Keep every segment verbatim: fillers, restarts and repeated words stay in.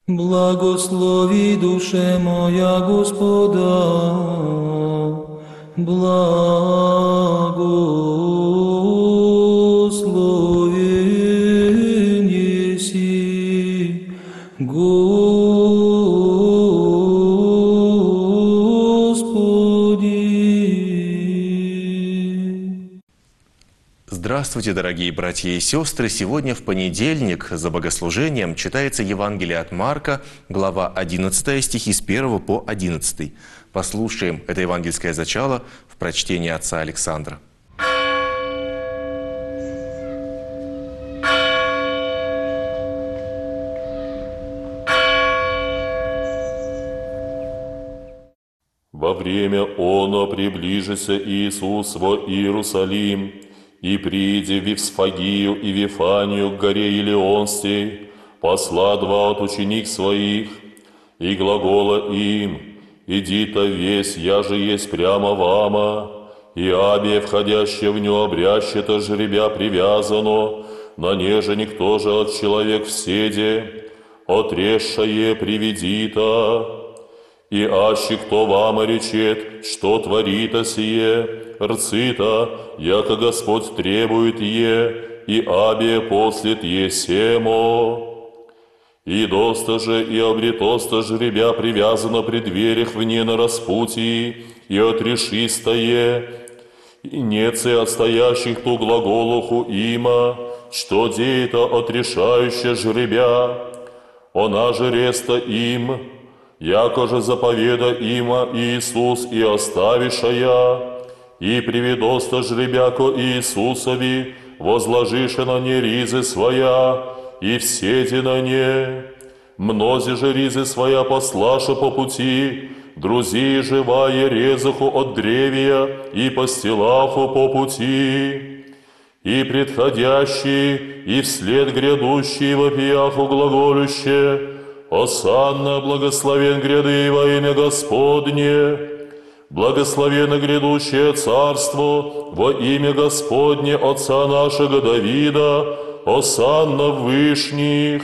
Благослови душе моя Господа, благословен еси, Господи. Здравствуйте, дорогие братья и сестры! Сегодня в понедельник за богослужением читается Евангелие от Марка, глава одиннадцатая, стихи с первого по одиннадцатый. Послушаем это евангельское зачало в прочтении отца Александра. Во время оно приближися Иисус во Иерусалим, и прииде в Вифсфагию и Вифанию к горе Илионской, посла два от ученик своих, и глагола им: «Иди-то весь, я же есть прямо вама, и абе, входящее в нее обряще-то жребя привязано, на неже никто же от человек в седе, отрежшее приведи-то». И аще кто вам речет, что творит сие, рцы-то, яко Господь требует е, и абе послет есемо. И доста же и обретоста жребя привязано при дверях вне на распутии, и отрешистое, и нецы отстоящих ту глаголуху има, что де-то отрешающее жребя, она же реста им, яко же заповеда има Иисус и оставишая, и приведоста жребяко Иисусови, возложише на не ризы своя, и вседи на не. Мнози же ризы своя послаша по пути, друзи живая резаху от древия, и постилаху по пути. И предходящий, и вслед грядущий вопияху глаголюще: «Осанна, благословен гряды во имя Господне, благословенно грядущее царство во имя Господне Отца нашего Давида, осанна в вышних».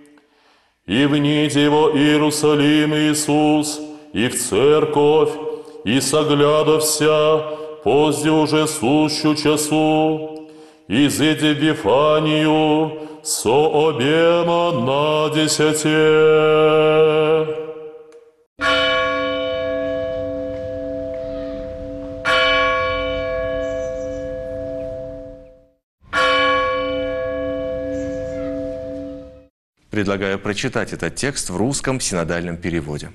И вниде во Иерусалим Иисус, и в церковь, и соглядався, позде уже сущу часу, изыди в Вифанию, со обема на десяте. Предлагаю прочитать этот текст в русском синодальном переводе.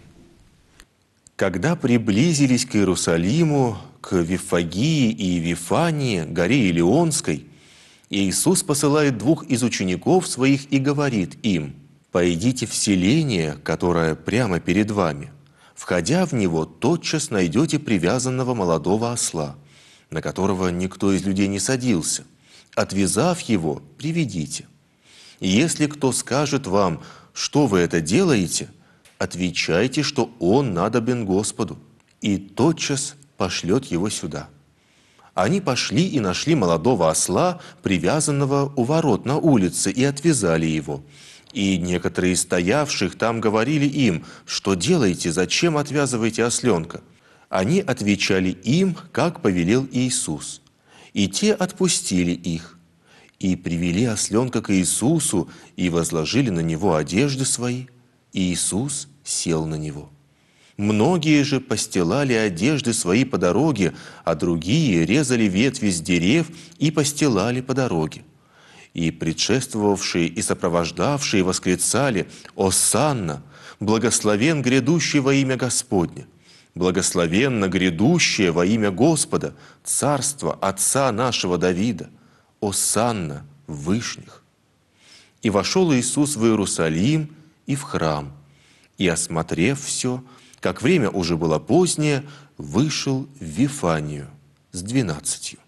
«Когда приблизились к Иерусалиму, к Вифагии и Вифании, горе Илионской, Иисус посылает двух из учеников своих и говорит им: «Пойдите в селение, которое прямо перед вами. Входя в него, тотчас найдете привязанного молодого осла, на которого никто из людей не садился. Отвязав его, приведите. И если кто скажет вам, что вы это делаете, отвечайте, что он надобен Господу, и тотчас пошлет его сюда». Они пошли и нашли молодого осла, привязанного у ворот на улице, и отвязали его. И некоторые из стоявших там говорили им: «Что делаете? Зачем отвязываете осленка?» Они отвечали им, как повелел Иисус. И те отпустили их. И привели осленка к Иисусу, и возложили на него одежды свои. И Иисус сел на него. Многие же постилали одежды свои по дороге, а другие резали ветви с дерев и постилали по дороге. И предшествовавшие и сопровождавшие восклицали: «Осанна! Благословен грядущий во имя Господне! Благословенно грядущее во имя Господа, царство Отца нашего Давида! Осанна в вышних!» И вошел Иисус в Иерусалим и в храм, и, осмотрев все, как время уже было позднее, вышел в Вифанию с двенадцатью.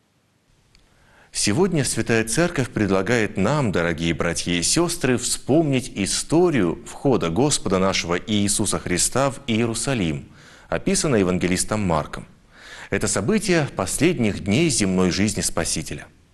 Сегодня Святая Церковь предлагает нам, дорогие братья и сестры, вспомнить историю входа Господа нашего Иисуса Христа в Иерусалим, описанную евангелистом Марком. Это событие последних дней земной жизни Спасителя.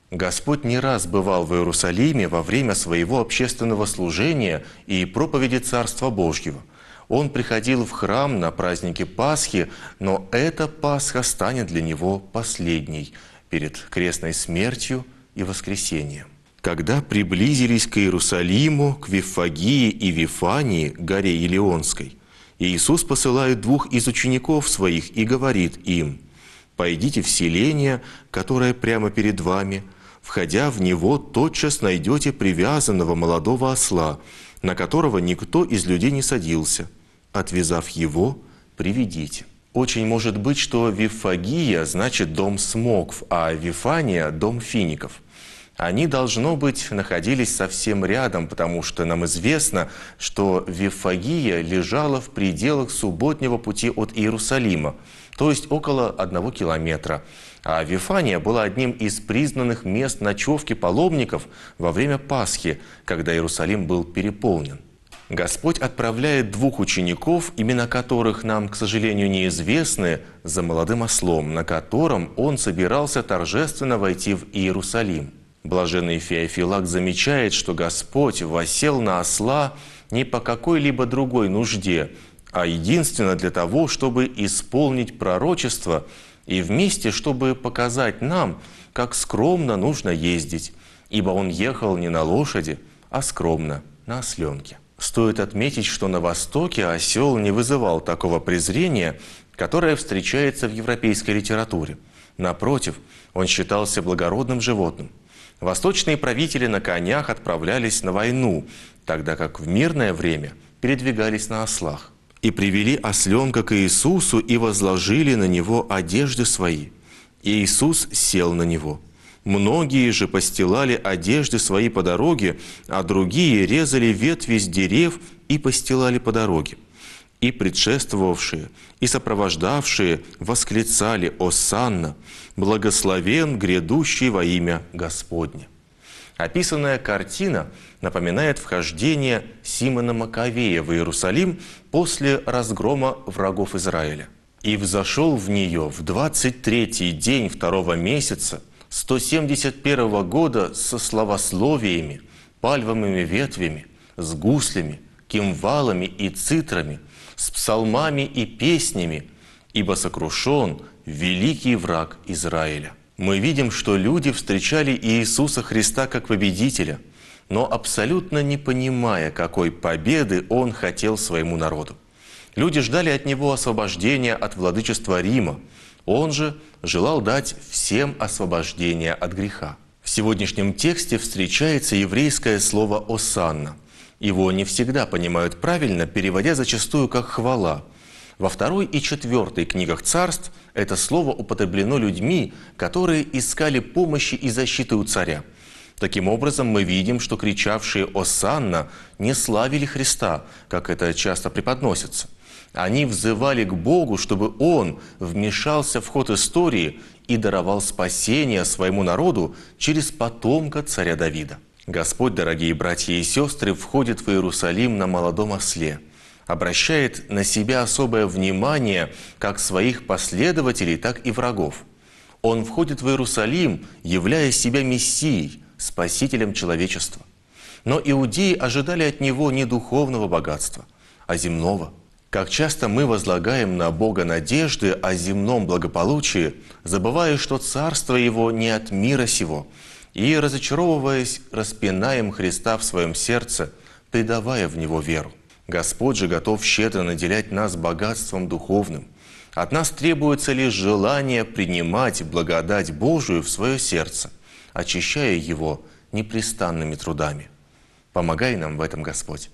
Господь не раз бывал в Иерусалиме во время своего общественного служения и проповеди Царства Божьего. Он приходил в храм на празднике Пасхи, но эта Пасха станет для него последней перед крестной смертью и воскресением. Когда приблизились к Иерусалиму, к Виффагии и Вифании, горе Елеонской, Иисус посылает двух из учеников своих и говорит им: «Пойдите в селение, которое прямо перед вами. Входя в него, тотчас найдете привязанного молодого осла, на которого никто из людей не садился. Отвязав его, приведите». Очень может быть, что Виффагия значит дом смокв, а Вифания – дом фиников. Они, должно быть, находились совсем рядом, потому что нам известно, что Виффагия лежала в пределах субботнего пути от Иерусалима, то есть около одного километра. А Вифания была одним из признанных мест ночевки паломников во время Пасхи, когда Иерусалим был переполнен. Господь отправляет двух учеников, имена которых нам, к сожалению, неизвестны, за молодым ослом, на котором он собирался торжественно войти в Иерусалим. Блаженный Феофилак замечает, что Господь воссел на осла не по какой-либо другой нужде, а единственно для того, чтобы исполнить пророчество и вместе, чтобы показать нам, как скромно нужно ездить, ибо он ехал не на лошади, а скромно, на осленке. Стоит отметить, что на Востоке осел не вызывал такого презрения, которое встречается в европейской литературе. Напротив, он считался благородным животным. Восточные правители на конях отправлялись на войну, тогда как в мирное время передвигались на ослах. И привели осленка к Иисусу и возложили на него одежды свои. И Иисус сел на него. Многие же постилали одежды свои по дороге, а другие резали ветви с дерев и постилали по дороге. И предшествовавшие, и сопровождавшие восклицали: «Осанна! Благословен грядущий во имя Господне!» Описанная картина напоминает вхождение Симона Маковея в Иерусалим после разгрома врагов Израиля. «И взошел в нее в двадцать третий день второго месяца сто семьдесят первого года со славословиями, пальмовыми ветвями, с гуслями, кимвалами и цитрами, с псалмами и песнями, ибо сокрушен великий враг Израиля». Мы видим, что люди встречали Иисуса Христа как победителя, но абсолютно не понимая, какой победы Он хотел своему народу. Люди ждали от Него освобождения от владычества Рима. Он же желал дать всем освобождение от греха. В сегодняшнем тексте встречается еврейское слово «осанна». Его не всегда понимают правильно, переводя зачастую как «хвала». Во второй и четвертой книгах царств это слово употреблено людьми, которые искали помощи и защиты у царя. Таким образом, мы видим, что кричавшие «Осанна» не славили Христа, как это часто преподносится. Они взывали к Богу, чтобы Он вмешался в ход истории и даровал спасение своему народу через потомка царя Давида. Господь, дорогие братья и сестры, входит в Иерусалим на молодом осле, обращает на себя особое внимание как своих последователей, так и врагов. Он входит в Иерусалим, являя себя Мессией, Спасителем человечества. Но иудеи ожидали от Него не духовного богатства, а земного. Как часто мы возлагаем на Бога надежды о земном благополучии, забывая, что Царство Его не от мира сего, и, разочаровываясь, распинаем Христа в своем сердце, предавая в Него веру. Господь же готов щедро наделять нас богатством духовным. От нас требуется лишь желание принимать благодать Божию в свое сердце, очищая его непрестанными трудами. Помогай нам в этом, Господь.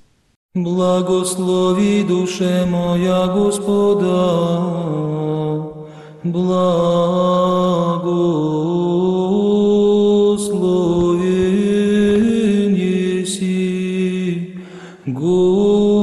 Благослови душе моя Господа, благословен еси, Господи.